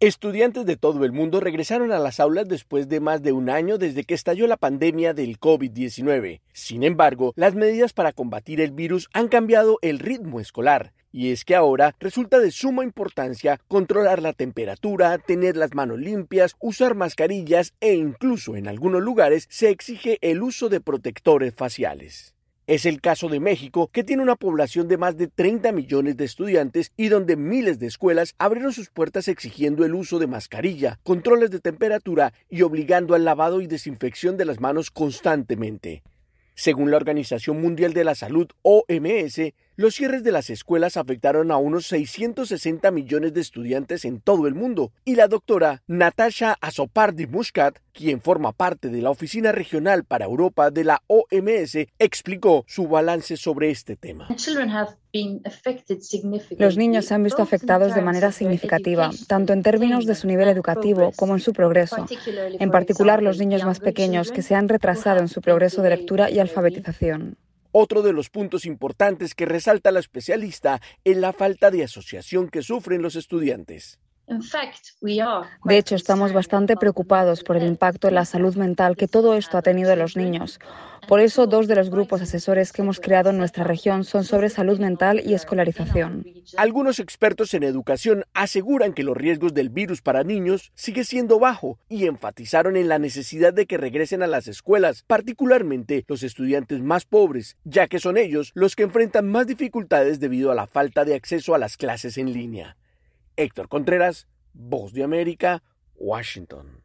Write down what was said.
Estudiantes de todo el mundo regresaron a las aulas después de más de un año desde que estalló la pandemia del COVID-19. Sin embargo, las medidas para combatir el virus han cambiado el ritmo escolar. Y es que ahora resulta de suma importancia controlar la temperatura, tener las manos limpias, usar mascarillas e incluso en algunos lugares se exige el uso de protectores faciales. Es el caso de México, que tiene una población de más de 30 millones de estudiantes y donde miles de escuelas abrieron sus puertas exigiendo el uso de mascarilla, controles de temperatura y obligando al lavado y desinfección de las manos constantemente. Según la Organización Mundial de la Salud, OMS, los cierres de las escuelas afectaron a unos 660 millones de estudiantes en todo el mundo, y la doctora Natasha Azopardi-Muscat, quien forma parte de la Oficina Regional para Europa de la OMS, explicó su balance sobre este tema. Los niños se han visto afectados de manera significativa, tanto en términos de su nivel educativo como en su progreso, en particular los niños más pequeños que se han retrasado en su progreso de lectura y alfabetización. Otro de los puntos importantes que resalta la especialista es la falta de asociación que sufren los estudiantes. De hecho, estamos bastante preocupados por el impacto en la salud mental que todo esto ha tenido en los niños. Por eso, 2 de los grupos asesores que hemos creado en nuestra región son sobre salud mental y escolarización. Algunos expertos en educación aseguran que los riesgos del virus para niños sigue siendo bajo y enfatizaron en la necesidad de que regresen a las escuelas, particularmente los estudiantes más pobres, ya que son ellos los que enfrentan más dificultades debido a la falta de acceso a las clases en línea. Héctor Contreras, Voz de América, Washington.